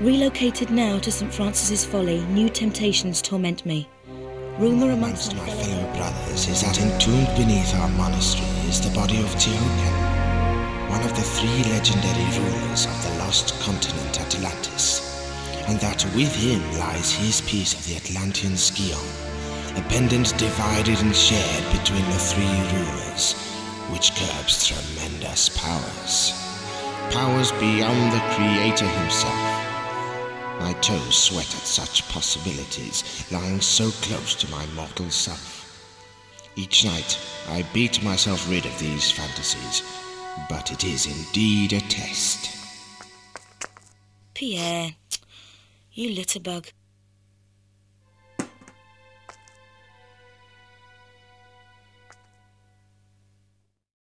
Relocated now to St. Francis's Folly, new temptations torment me. Rumour amongst my fellow brothers is that entombed beneath our monastery is the body of Teoken, one of the 3 legendary rulers of the lost continent Atlantis, and that with him lies his piece of the Atlantean Skion, a pendant divided and shared between the 3 rulers, which curbs tremendous powers. Powers beyond the Creator himself. My toes sweat at such possibilities, lying so close to my mortal self. Each night, I beat myself rid of these fantasies, but it is indeed a test. Pierre, you litterbug.